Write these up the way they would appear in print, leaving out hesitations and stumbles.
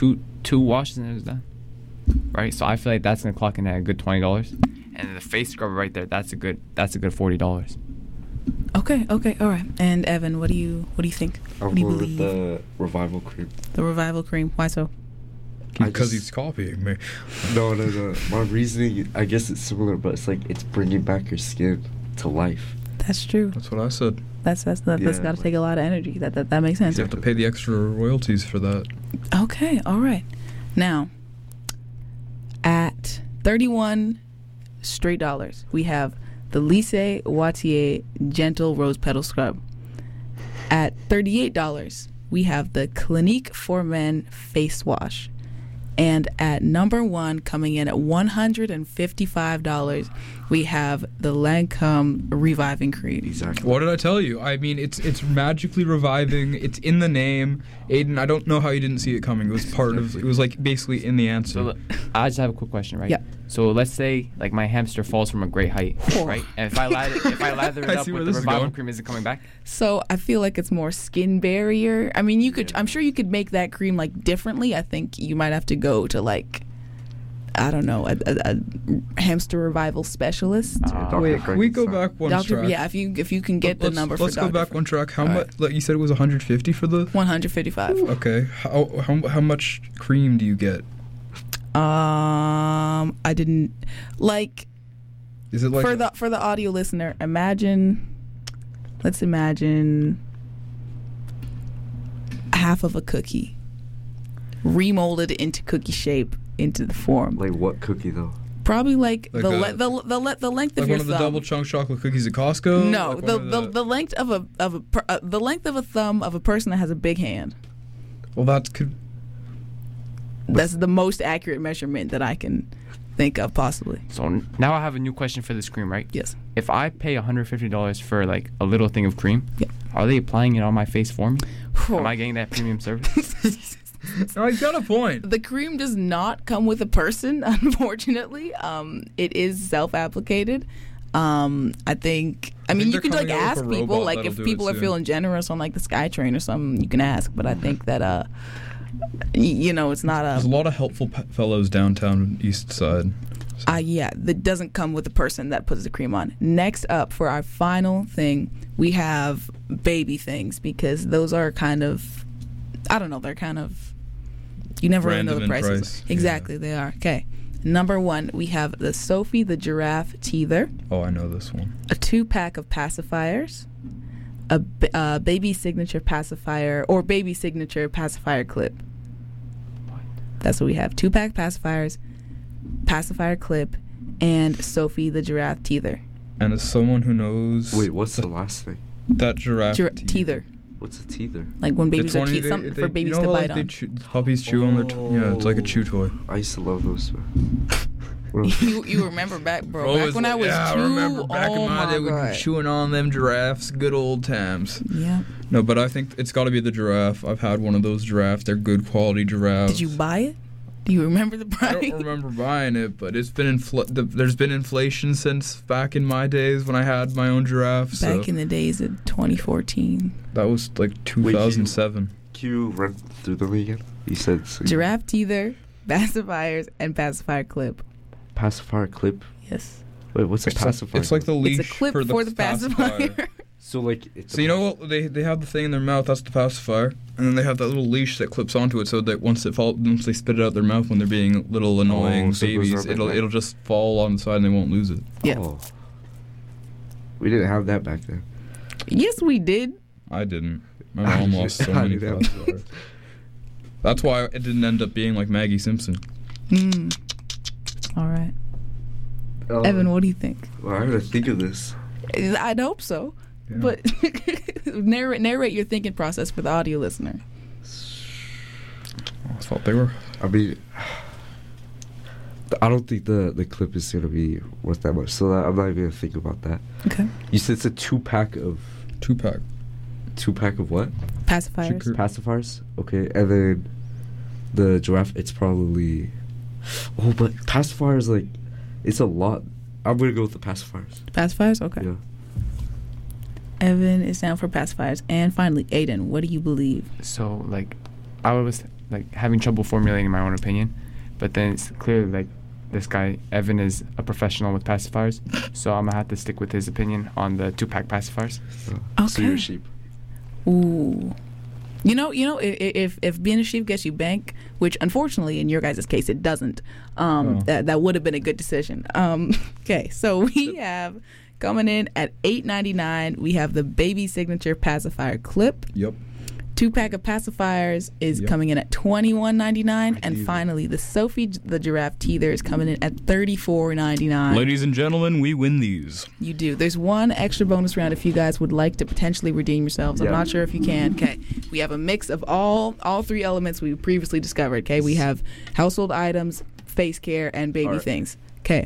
two washes and it was done. Right, so I feel like that's gonna clock in at a good $20, and then the face scrubber right there, that's a good $40. Okay, all right. And Evan, what do you think? I'm going with the Revival Cream. The Revival Cream. Why so? Because he's copying me. No. My reasoning, I guess it's similar, but it's like it's bringing back your skin to life. That's true. That's what I said. That's got to take a lot of energy. That makes sense. You have to pay the extra royalties for that. Okay, all right. Now, at 31 straight dollars, we have the Lise Wattier Gentle Rose Petal Scrub. At $38, we have the Clinique for Men Face Wash. And at number one, coming in at $155, we have the Lancome Reviving Cream. Exactly. What did I tell you? I mean, it's magically reviving. It's in the name. Aiden, I don't know how you didn't see it coming. It was it was like basically in the answer. So I just have a quick question, right? Yeah. So let's say like my hamster falls from a great height, right? And if I lather it up with the Revival Cream, is it coming back? So I feel like it's more skin barrier. I mean, I'm sure you could make that cream like differently. I think you might have to go to like, I don't know, a hamster revival specialist. Wait, can we go back one track? Yeah, if you can get the number for Let's go back one track. How much? Like you said, it was 150 for the 155. Okay. How much cream do you get? I didn't like. Is it like for the audio listener? Let's imagine half of a cookie remolded into cookie shape into the form. Like what cookie though? Probably like the length of like your one thumb. of the double chunk chocolate cookies at Costco? No, like the length of the length of a thumb of a person that has a big hand. Well, That's the most accurate measurement that I can think of possibly. So now I have a new question for this cream, right? Yes. If I pay $150 for like a little thing of cream, yeah, are they applying it on my face for me? Am I getting that premium service? No, he's got a point. The cream does not come with a person, unfortunately. It is self-applicated. I mean, you can like ask people, like if people are feeling generous on like the SkyTrain or something, you can ask. But I think that it's not There's a lot of helpful fellows downtown East Side. Yeah, that doesn't come with the person that puts the cream on. Next up, for our final thing, we have baby things, because those are kind of, I don't know, they're kind of, you never really know the prices. Exactly, they are. Okay. Number one, we have the Sophie the Giraffe Teether. Oh, I know this one. A 2-pack of pacifiers, a baby signature pacifier or baby signature pacifier clip. That's what we have. 2-pack pacifiers, pacifier clip, and Sophie the Giraffe Teether. And as someone who knows... Wait, what's the last thing? That giraffe teether. What's a teether? Like when babies are teeth, something for babies to bite on. Puppies chew on their... yeah, it's like a chew toy. I used to love those. You remember back, bro. Back when I was I remember back in my day we were chewing on them giraffes. Good old times. Yeah. No, but I think it's got to be the giraffe. I've had one of those giraffes. They're good quality giraffes. Did you buy it? Do you remember the price? I don't remember buying it, but it's been there's been inflation since back in my days when I had my own giraffe. Back in the days of 2014. That was like 2007. Can you run through them again? You said giraffe teether, pacifiers, and pacifier clip. Pacifier clip? Yes. Wait, what's a pacifier? It's like the leash it's a clip for the pacifier. So like, you know what? They have the thing in their mouth. That's the pacifier, and then they have that little leash that clips onto it, so that once they spit it out their mouth when they're being little annoying babies, it'll just fall on the side and they won't lose it. Yeah. Oh. We didn't have that back then. Yes, we did. I didn't. My mom lost so many pacifiers. That's why it didn't end up being like Maggie Simpson. All right. Evan, what do you think? Well, I'm gonna think of this. I'd hope so. Yeah. But narrate your thinking process for the audio listener. I thought they were. I mean, I don't think the clip is gonna be worth that much, so I'm not even gonna think about that. Okay. You said it's a 2-pack of. 2-pack. 2-pack of what? Pacifiers. Pacifiers. Okay, and then the giraffe. It's probably. Oh, but pacifiers, like, it's a lot. I'm gonna go with the pacifiers. Pacifiers. Okay. Yeah. Evan is down for pacifiers. And finally, Aiden, what do you believe? So, like, I was like having trouble formulating my own opinion. But then it's clearly like this guy Evan is a professional with pacifiers, so I'm gonna have to stick with his opinion on the 2-pack pacifiers. So you're a sheep. Ooh. You know, if being a sheep gets you bank, which unfortunately in your guys' case it doesn't, that would have been a good decision. Okay, so we have coming in at $8.99. We have the Baby Signature Pacifier Clip. Yep. 2-pack of pacifiers is coming in at $21.99, and finally the Sophie the Giraffe Teether is coming in at $34.99. Ladies and gentlemen, we win these. You do. There's one extra bonus round if you guys would like to potentially redeem yourselves. I'm not sure if you can. Okay, we have a mix of all 3 elements we previously discovered. Okay, we have household items, face care, and baby things. Okay.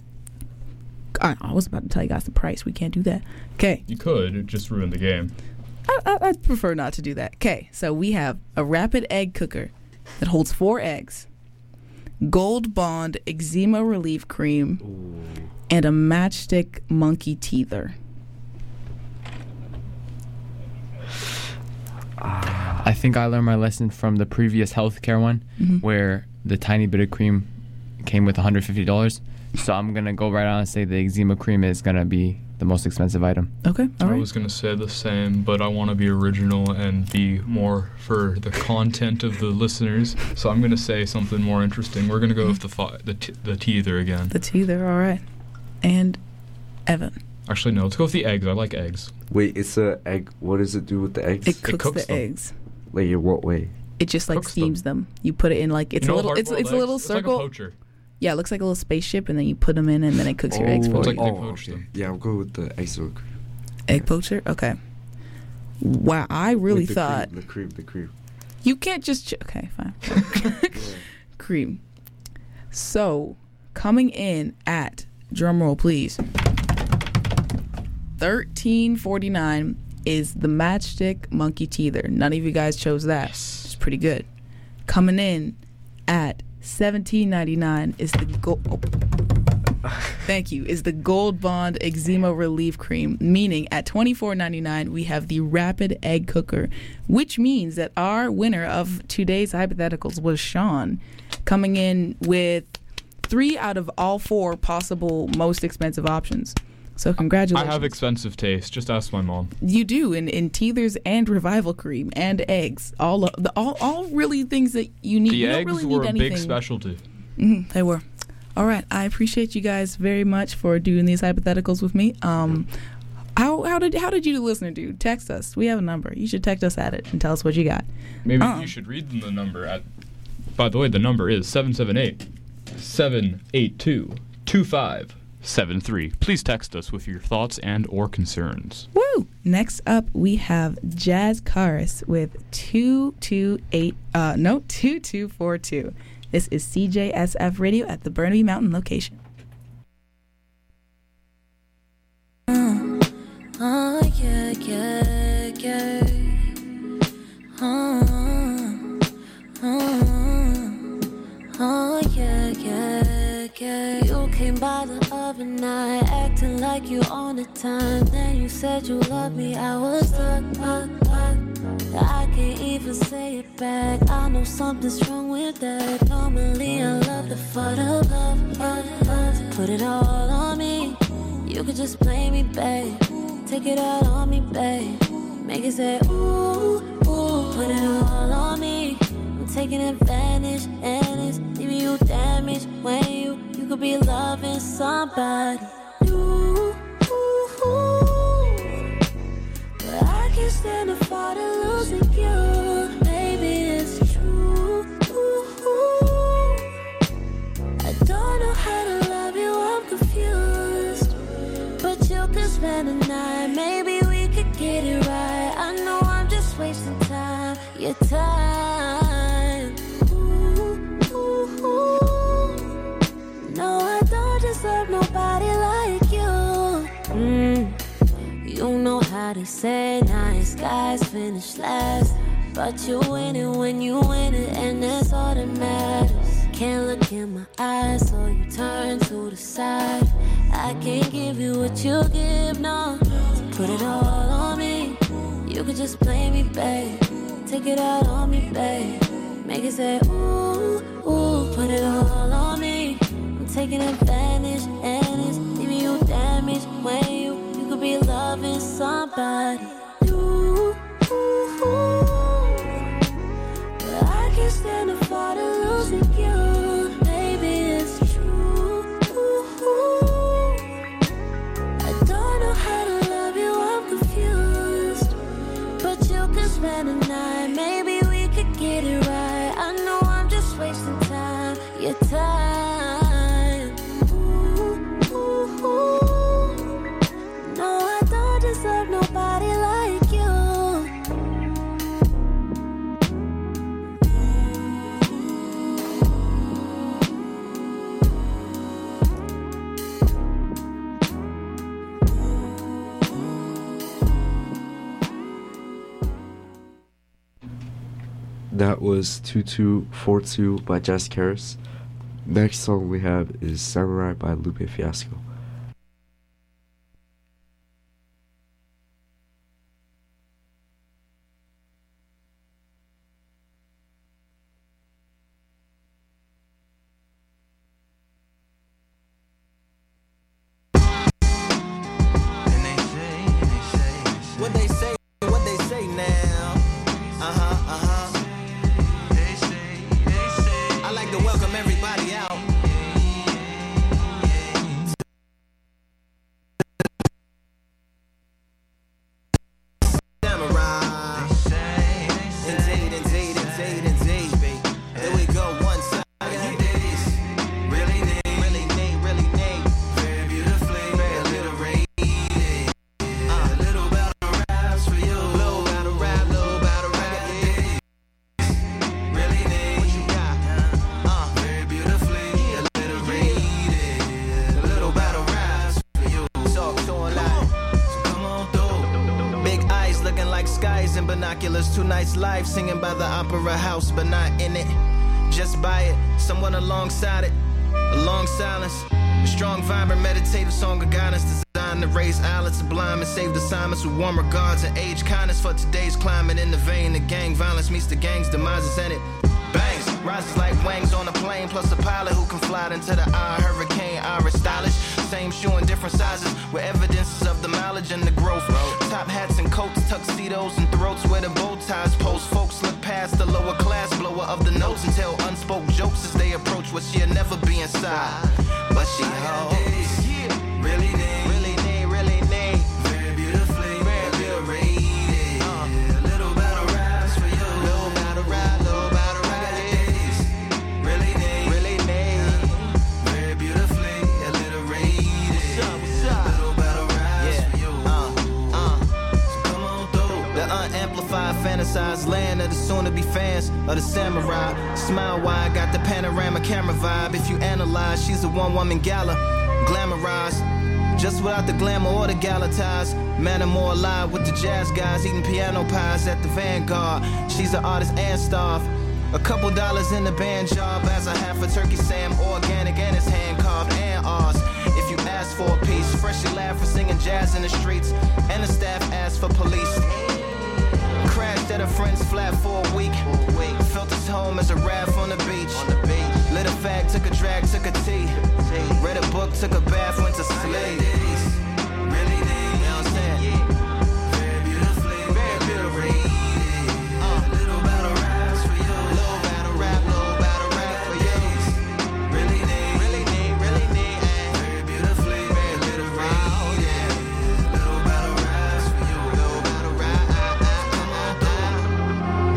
I was about to tell you guys the price. We can't do that. Okay. You could. It just ruined the game. I'd prefer not to do that. Okay, so we have a rapid egg cooker that holds 4 eggs, Gold Bond eczema relief cream, and a Matchstick monkey teether. I think I learned my lesson from the previous healthcare one, where the tiny bit of cream came with $150. So I'm gonna go right on and say the eczema cream is gonna be the most expensive item. Okay, all right. I was going to say the same, but I want to be original and be more for the content of the listeners. So I'm going to say something more interesting. We're going to go with the teether again. The teether, all right. And Evan. Actually, no. Let's go with the eggs. I like eggs. Wait, it's a egg. What does it do with the eggs? It cooks the them. eggs. Like in what way? It just like Cooks steams them. You put it in like it's a little it's a little circle. It's like a poacher. Yeah, it looks like a little spaceship, and then you put them in, and then it cooks your eggs for It's you. like they poach them. Yeah, I'll go with the egg soak. Egg poacher? Okay. Wow, I really thought... The cream. You can't just... Okay, fine. Cream. So, coming in at, drumroll please, $13.49 is the Matchstick monkey teether. None of you guys chose that. Yes. It's pretty good. Coming in at $17.99 is the is the Gold Bond eczema relief cream, meaning at $24.99 we have the rapid egg cooker, which means that our winner of today's hypotheticals was Sean, coming in with 3 out of all 4 possible most expensive options. So congratulations. I have expensive taste. Just ask my mom. You do in teethers and revival cream and eggs. All really things that you need. The you eggs don't really were need a anything. big specialty. They were. All right. I appreciate you guys very much for doing these hypotheticals with me. How did you, the listener, do? Text us. We have a number. You should text us at it and tell us what you got. Maybe you should read them the number at. By the way, the number is 778-782-2573. Please text us with your thoughts and or concerns. Woo! Next up, we have Jazz Karis with 2242. This is CJSF Radio at the Burnaby Mountain location. Oh, yeah, yeah, yeah. Oh, yeah, yeah, yeah. You came by the other night, acting like you on the time. Then you said you love me, I was stuck. I can't even say it back. I know something's wrong with that. Normally I love the fun of love. Put it all on me. You could just play me, babe. Take it all on me, babe. Make it say ooh, ooh. Put it all on me. I'm taking advantage, and it's leaving you damaged. When you could be loving somebody new. But I can't stand the thought of losing you. Maybe it's true. I don't know how to love you, I'm confused. But you could spend the night, maybe we could get it right. I know I'm just wasting time, your time. No, I don't deserve nobody like you. You know how they say nice guys finish last, but you win it when you win it, and that's all that matters. Can't look in my eyes, so you turn to the side. I can't give you what you give, no. So put it all on me. You could just play me, babe. Take it all on me, babe. Make it say, ooh, ooh, put it all on me. I'm taking advantage, and it's leaving you damaged when you could be loving somebody. You, but I can't stand the thought of losing you. Baby, it's true. I don't know how to love you, I'm confused. But you can spend the night, maybe we could get it right. I know I'm just wasting time, your time. No, I don't deserve nobody like you. That was 2242 by Jazz Karis. Next song we have is Samurai by Lupe Fiasco. What they say now. I like to welcome everybody out. Samurai. Indeed. Here we go, one side. Really need. Very beautifully, very alliterated. Little battle raps for you. Little battle rap. Really need. What you got? Very beautifully alliterated. Little battle raps for you. Talk to a lot. So come on through. Big eyes looking like skies and binoculars. Two nights live singing by the opera house, but not in it. Just by it. Someone alongside it. A long silence. A strong, vibrant, meditative song of guidance designed to raise eyelids sublime and save the assignments with warm regards and age kindness for today's climate. In the vein of gang violence meets the gang's demises in it. Bangs, rises like wings on a plane, plus a pilot who can fly into the eye. Hurricane, Irish stylish. Same shoe in different sizes, with evidences of the mileage and the growth. Top hats and coats, tuxedos and throats where the bow ties post. Folks look past the lower class blower of the notes and tell unspoke jokes as they approach what she'll never be inside. But she holds. Really need. Very beautifully, very alliterated. Little battle raps for you. Little battle rap. Really need. Very beautifully alliterated. What's up? Little battle raps for you. So come on through. The unamplified, fantasized land of the soon-to-be fans of the samurai. Smile wide, got the panorama camera vibe. If you analyze, she's a one-woman gala, glamorized. Just without the glamour or the gala ties. Man, I'm more alive with the jazz guys, eating piano pies at the Vanguard. She's an artist and staff. A couple dollars in the band job as a half a turkey Sam, organic and it's hand carved and ours. If you ask for a piece, freshly laugh for singing jazz in the streets, and the staff asked for police. Crashed at a friend's flat for a week. Felt his home as a raft on the beach. Lit a fag, took a drag, took a tea. Read a book, took a bath, went to sleep. Really need, you know what I'm saying? Very beautifully, very alliterated. Little battle raps for you. Little battle rap for you. Really need. Very beautifully, very alliterated. Little battle raps for you. Little battle rap. Come on through.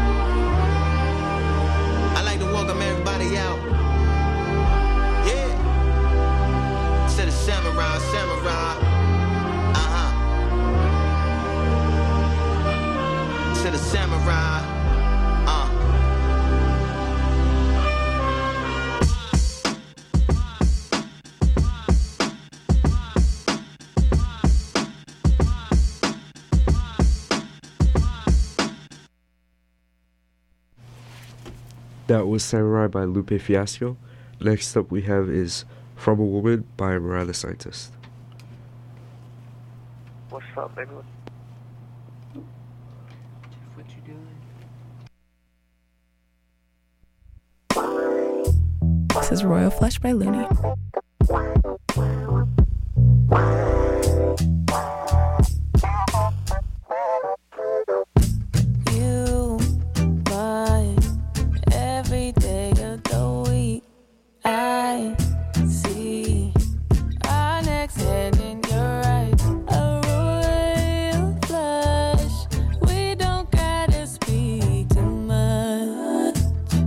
I like to welcome everybody out. Yeah. To the samurai. To the samurai. That was Samurai by Lupe Fiasco. Next up we have is From a Woman by Mariah the Scientist. What's up, baby? What you doing? This is Royal Flush by Looney. You, my every day of the week, I see our next head in your eyes. A royal flush. We don't gotta speak too much.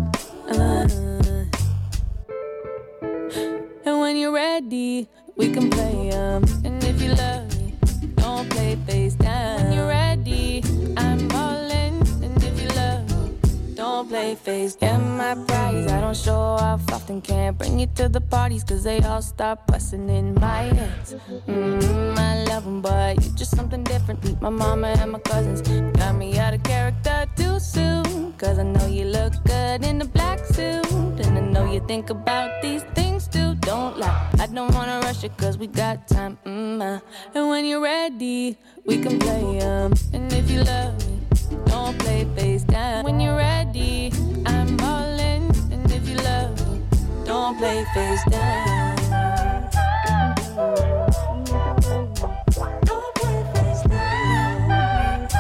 And when you're ready, we can play 'em. And if you love me, don't play face down. When you're ready, I'm all in. And if you love me, don't play face down. Yeah, my prize, I don't show off often. Can't bring you to the parties, cause they all start busting in my hands. I love them, but you're just something different. Meet my mama and my cousins. Got me out of character too soon, cause I know you look good in the black suit. And I know you think about these things too. Don't lie, I don't wanna rush it, cause we got time. And when you're ready, we can play 'em. And if you love me, don't play face down. When you're ready, I'm all in. And if you love me, don't play face down. Don't play face down.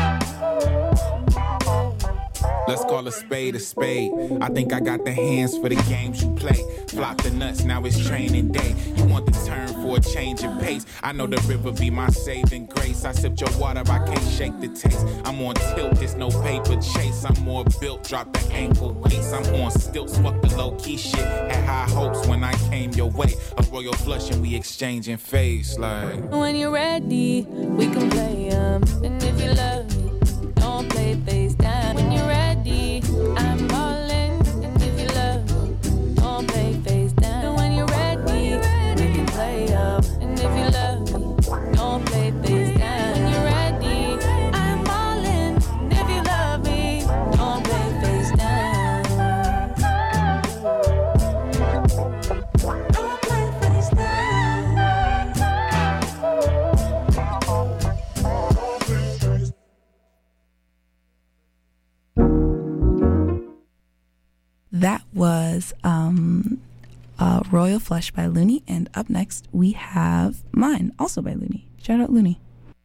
Let's call a spade a spade. I think I got the hands for the games you play. Flop the nuts, now it's training day. You want the turn for a change in pace. I know the river be my saving grace. I sipped your water, I can't shake the taste. I'm on tilt, there's no paper chase. I'm more built, drop the ankle weights. I'm on stilts, fuck the low-key shit. Had high hopes when I came your way. A royal flush and we exchanging face like. When you're ready, we can play 'em. And if you love me, don't play face down. When you're ready, I'm all in. And if you love me, don't play face down. And when you're ready, we can play 'em. And if you love me, don't play face down. When you're ready, I'm all in. And if you love me, don't play face down. Don't play face down. That was Royal Flush by Looney. And up next, we have Mine, also by Looney. Shout out Looney.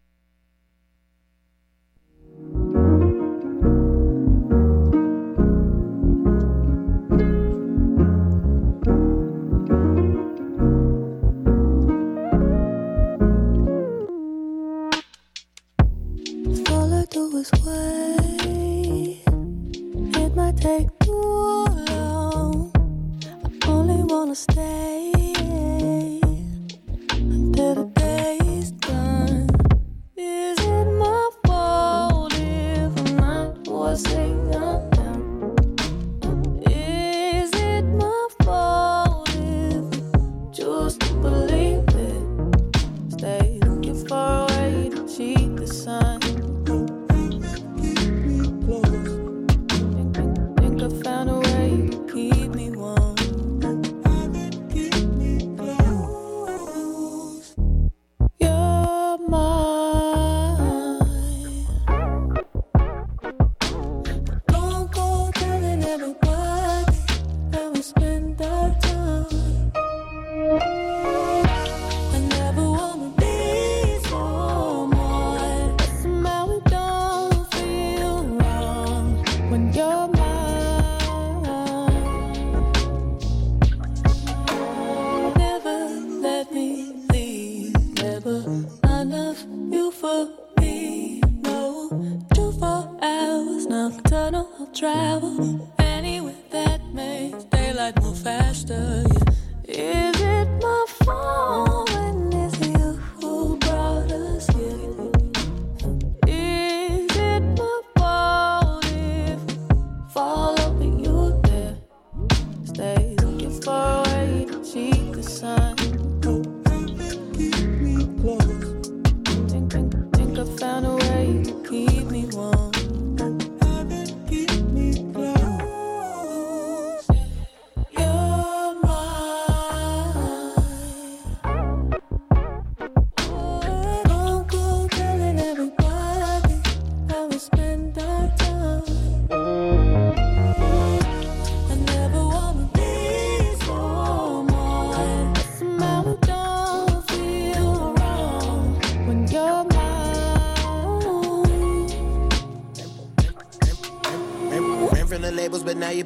All I do is wait. It might take too long. I only wanna stay until the day's done. Is it my fault if I'm not who I say I am? Is it my fault if I choose to believe it? Stay looking for a way to cheat the sun. Think I found a way to keep me warm. You're mine. Don't go telling everybody how we spend our time. I never wanna be someone, but somehow it don't feel wrong when you're mine. Never let me leave, never enough you for me. No, 24 hours, nocturnal I'll travel anywhere that makes daylight move faster. Yeah. Is it my fault when it's you who brought us here? Is it my fault if I follow you there? Stay looking for a way to cheat the sun. Think I found a way to keep me warm. You're mine.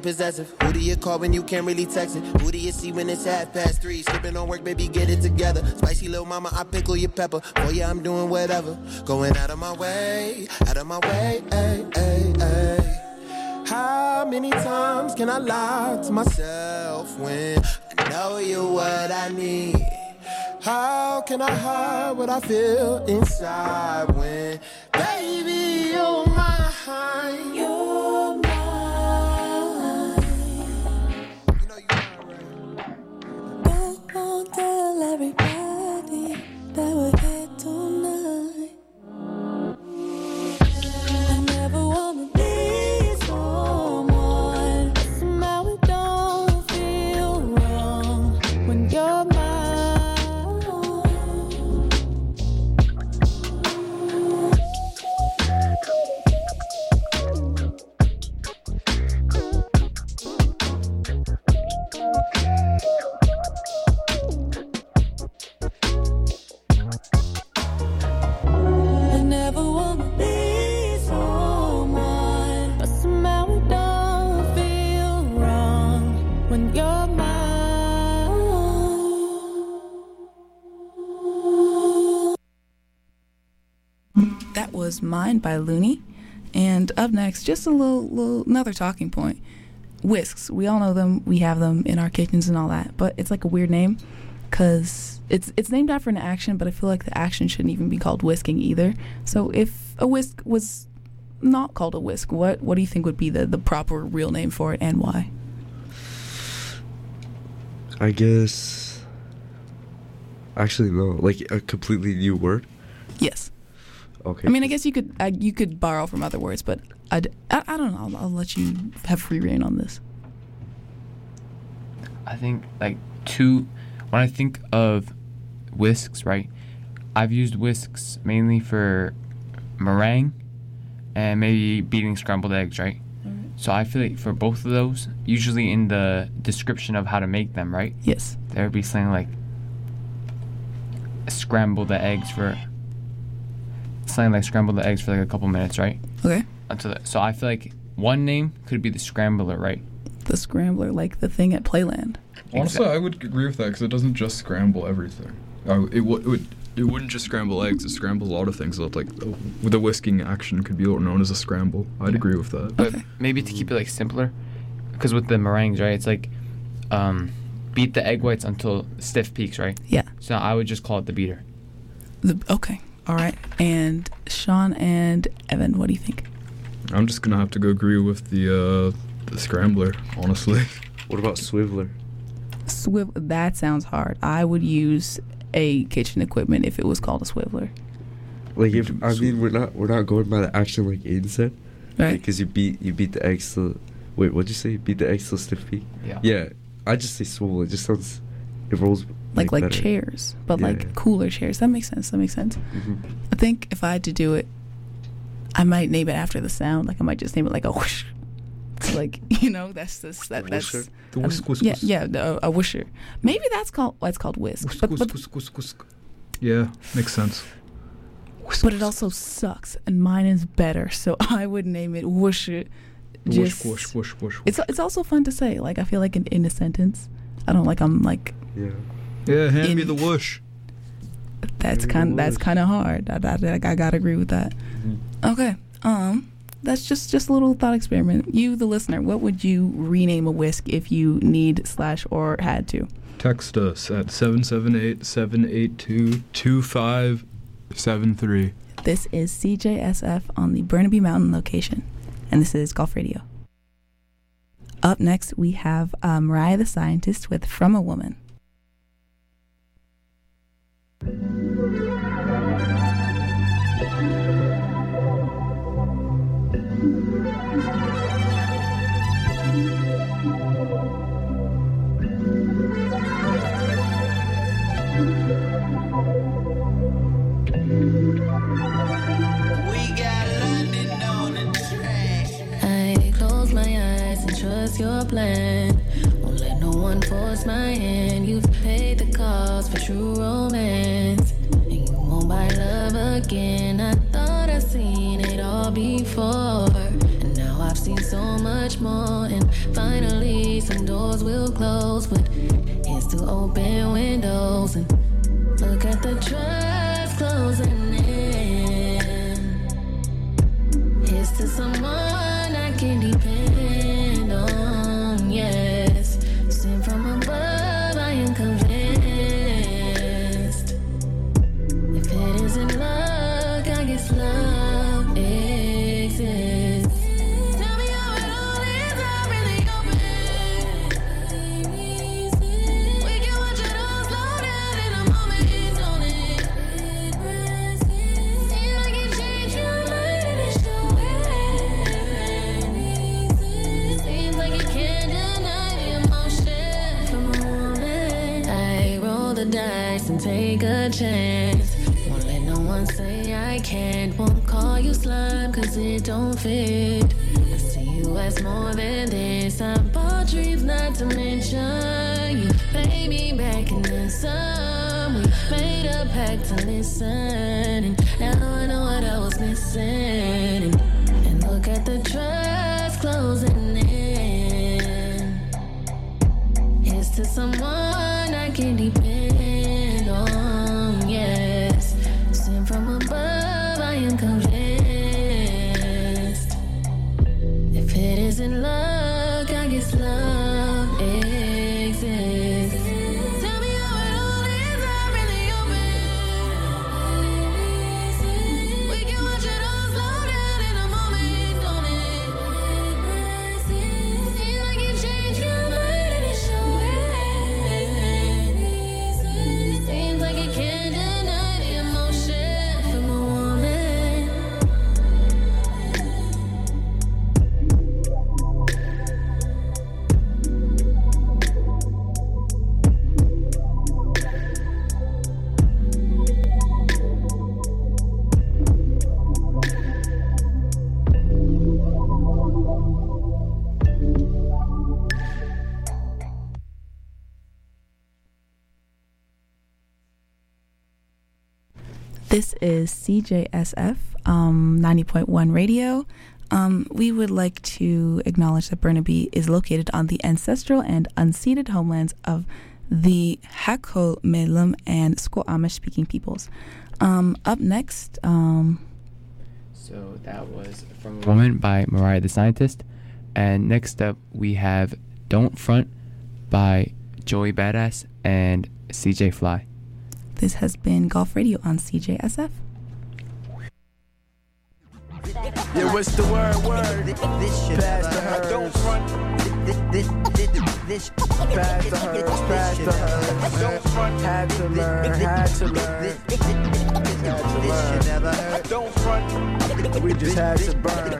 possessive? Who do you call when you can't really text it? Who do you see when it's 3:30? Skipping on work, baby, get it together. Spicy little mama, I pickle your pepper. Oh yeah, I'm doing whatever. Going out of my way, ay, ay, ay. How many times can I lie to myself when I know you're what I need? How can I hide what I feel inside when, baby, you're mine? You're mine. You know you're mine, right? Don't tell everybody that we're here tonight. I never wanna be someone, but somehow it don't feel wrong when you're mine. I never wanna be someone, but somehow it don't feel wrong when you're mine. That was Mine by Looney. And up next, just a little another talking point. Whisks. We all know them. We have them in our kitchens and all that. But it's like a weird name because it's named after an action, but I feel like the action shouldn't even be called whisking either. So if a whisk was not called a whisk, what do you think would be the proper real name for it and why? I guess. Actually, no. Like a completely new word. Yes. Okay. I mean, I guess you could borrow from other words, but I don't know. I'll let you have free reign on this. I think when I think of whisks, right? I've used whisks mainly for meringue and maybe beating scrambled eggs, right? Mm-hmm. So I feel like for both of those, usually in the description of how to make them, right? Yes. There would be something like scramble the eggs for like a couple minutes, right? Okay. So I feel like one name could be the scrambler, right? The scrambler, like the thing at Playland. Honestly, I would agree with that because it doesn't just scramble everything. It wouldn't just scramble eggs. It scrambles a lot of things. So like the whisking action could be known as a scramble. I'd agree with that. But maybe to keep it like simpler, because with the meringues, right? It's like beat the egg whites until stiff peaks, right? Yeah. So I would just call it the beater. Okay. All right. And Sean and Evan, what do you think? I'm just gonna have to go agree with the scrambler, honestly. What about swiveler? That sounds hard. I would use a kitchen equipment if it was called a swiveler. Like we're not going by the action like Aiden said, right? Because you beat the eggs till what'd you say? Beat the eggs till stiff peak. Yeah. Yeah. I just say swivel. It just sounds. It rolls like better. Chairs, but cooler chairs. That makes sense. Mm-hmm. I think if I had to do it, I might name it after the sound. Like I might just name it like a whoosh. Like that's the whisk. A whoosher. Maybe that's called whisk. Whisk. Yeah, makes sense. But it also sucks, and mine is better. So I would name it whoosher. Whoosh. It's also fun to say. Like I feel like in a sentence, I don't like I'm like. Yeah. Yeah, hand me the whoosh. That's kind of hard. I gotta agree with that. Mm-hmm. Okay. That's just a little thought experiment. You, the listener, what would you rename a whisk if you need / or had to? Text us at 778-782-2573. This is CJSF on the Burnaby Mountain location, and this is Golf Radio. Up next, we have Mariah the Scientist with From a Woman. Trust your plan. Won't let no one force my hand. You've paid the cost for true romance, and you won't buy love again. I thought I'd seen it all before, and now I've seen so so much more. And finally, some doors will close, but here's to open windows and look at the trust closing in. Here's to someone I can depend on, yes. Sent from above, I am convinced. If it isn't luck, I guess love exists. Tell me how it all is, I'm really open. We can watch it all slow down in a moment, don't it? Seems like it changed your mind and it's showing. Seems like you can't deny the emotion from a woman. I roll the dice and take a chance. Won't let no one say I can't. Won't call you slime cause it don't fit. I see you as more than this. I bought dreams not to mention. You pay me back and then some. We made a pact to listen, and now I know what I was missing. And look at the trust closing in. Here's to someone I can depend on, yes. Sent from above, I am convinced. If it isn't luck, I guess love exists. Tell me how it all is, I'm really open. We can watch it all slow down in a moment, don't it? Seems like you changed your mind and it's showing. Seems like you can't deny the emotion from a woman. This is CJSF 90.1 radio. We would like to acknowledge that Burnaby is located on the ancestral and unceded homelands of the Hakol, Melum, and Squamish speaking peoples. Up next, So that was From a Woman by Mariah the Scientist. And next up, we have Don't Front by Joey Badass and CJ Fly. this has been Golf Radio on CJSF. Yeah, what's the word? Pass the hers. Don't front. Pass the hers. Pass the hers. Don't front. Had to learn. Had to learn. Don't front. We just had to burn.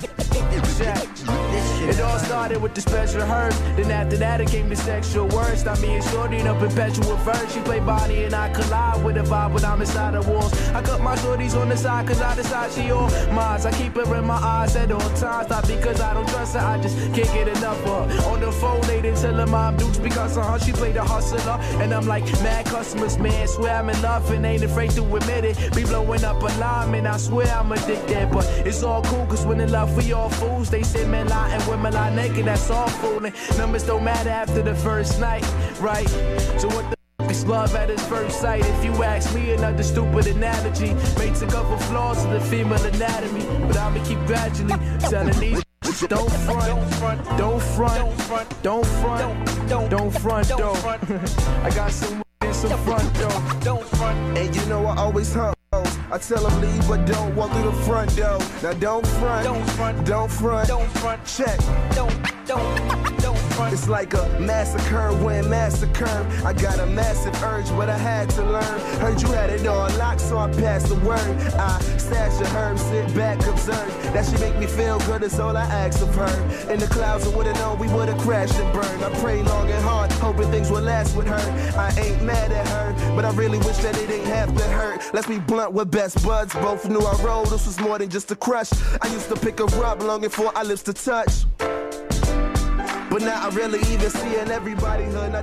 It all started with the special herbs. Then after that it came to sexual words. Stop me and shorty in a perpetual verse. She play body and I collide with a vibe when I'm inside the walls. I cut my shorties on the side cause I decide she all mine. I keep her in my eyes at all times. Not because I don't trust her, I just can't get enough of her. On the phone they didn't tell her mom dukes because of her. She played the hustler. And I'm like mad customers, man. Swear I'm in love and ain't afraid to admit it. Be blowing up alarm and I swear I'm addicted. But it's all cool cause when in love we all fools. They say men lie and women lie naked, that's all fooling. Numbers don't matter after the first night, right? So what the it's love at its first sight. If you ask me, another stupid analogy may take up a flaws of the female anatomy. But I'ma keep gradually telling these don't front, don't front, don't front, don't front, don't front. I got some in some front door, don't front. And you know I always hump. I tell them leave, but don't walk through the front door. Now don't front, don't front, don't front, don't front. Check, don't front. It's like a massacre when massacre. I got a massive urge, but I had to learn. Heard you had it all locked, so I passed the word. I stash a herb, sit back, observe. That should make me feel good, that's all I ask of her. In the clouds, I would've known we would've crashed and burned. I prayed long and hard, hoping things would last with her. I ain't mad at her, but I really wish that it ain't have to hurt. Let's be blunt with best buds, both knew I rolled. This was more than just a crush. I used to pick her up, longing for our lips to touch. But now I really even see in everybody hood. Now